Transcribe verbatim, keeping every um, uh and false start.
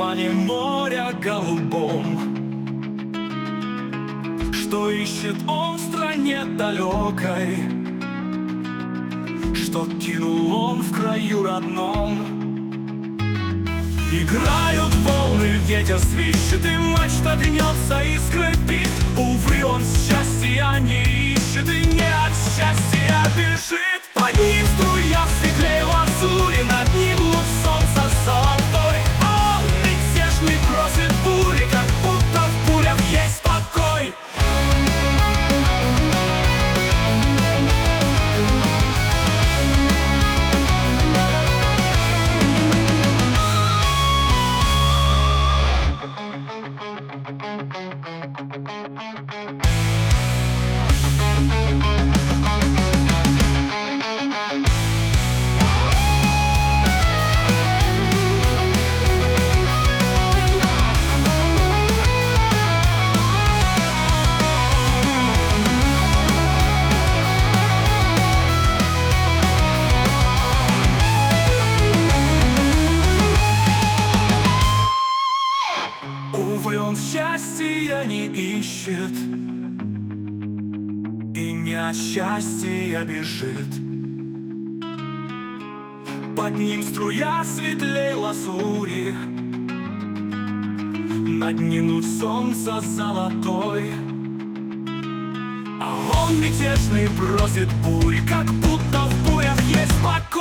тумане моря голубом. Что ищет он в стране далекой, что кинул он в краю родном. Играют волны, ветер свищет, и мачта гнется и скрипит. Увы, он счастья не ищет и не от счастья бежит. Под ним струя в стекле лазури, над ним луч солнца золотой. Он мятежный бросит бури, как будто в бурях есть покой. Увы, он счастья не ищет и не от счастья бежит. Под ним струя светлей лазури, над ним луч солнца золотой. А он мятежный бросит бури, как будто в бурях есть покой.